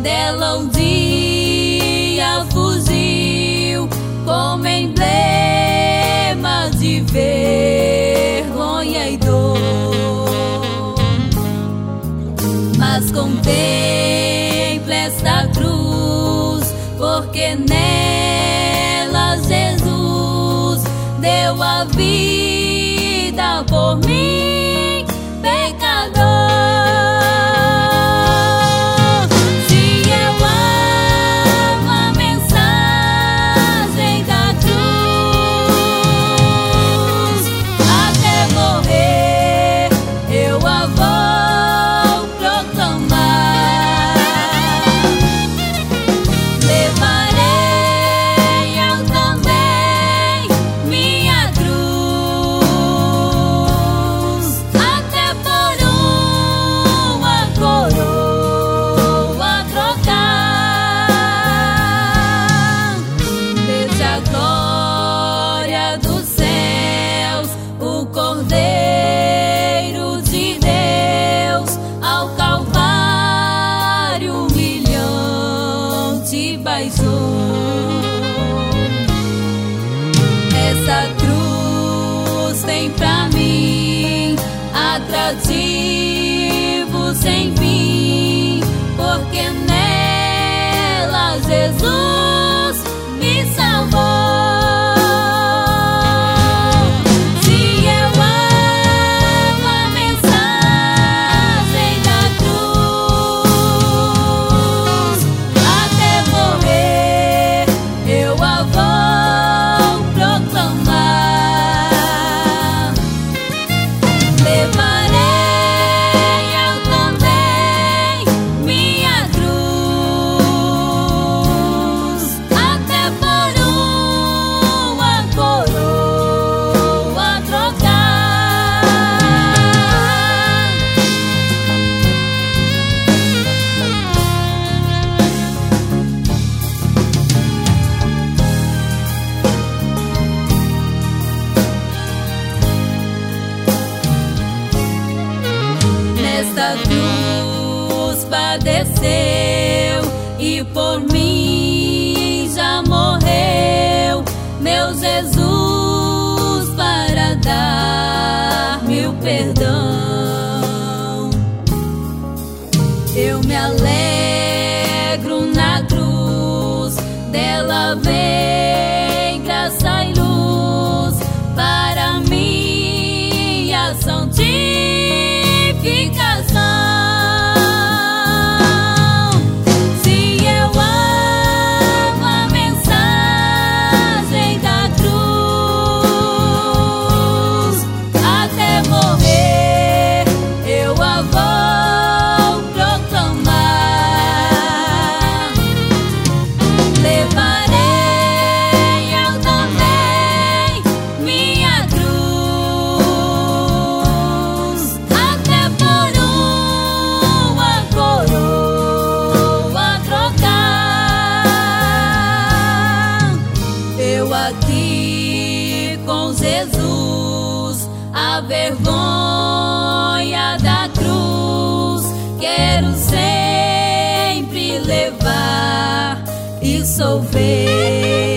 dela um dia fugiu como emblema de vergonha e dor. Mas contemple esta cruz, porque nela Jesus deu a vida por mim, pecador. Se eu amo a mensagem da cruz, até morrer eu a vou proclamar. Levarei eu também minha cruz, até por uma coroa trocar. Desde a glória dos céus, o Cordeiro de Deus ao Calvário humilhante baixou. Essa cruz tem pra mim atrativo sem fim, porque nela Jesus me salvou. Se eu amo a mensagem da cruz, até morrer eu a vou proclamar. Levarei eu também minha cruz, até por uma coroa trocar. Nesta cruz padeceu e por mim já morreu meu Jesus para dar-me o perdão. Eu me alegro na cruz, dela vem graça e luz para minha santificação. Se eu amo a mensagem da cruz, até morrer eu a vou proclamar. Levarei eu também minha cruz, até por uma coroa trocar. Eu aqui com Jesus, a vergonha da cruz quero sempre levar e sofrer.